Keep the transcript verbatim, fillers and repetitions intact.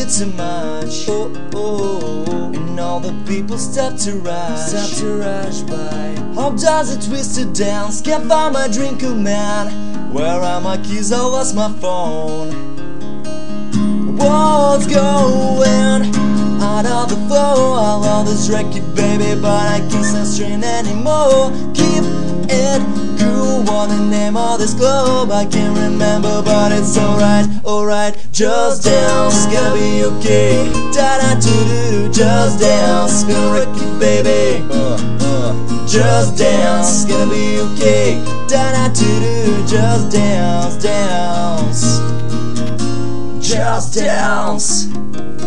it too much. Oh, oh, oh. And all the people stop to rush, stop to rush by. How does it twist to dance? Can't find my drink, oh man. Where are my keys? I lost my phone. What's going out of the flow? I love this record, baby, but I can't stand strain anymore. Keep it cool, what the name of this club? I can't remember, but it's alright, alright. Just dance, gonna be okay. Da da do do do, just dance, gonna wreck it, baby. Uh, uh. Just dance, gonna be okay. Da da do do, just dance, dance. Just dance.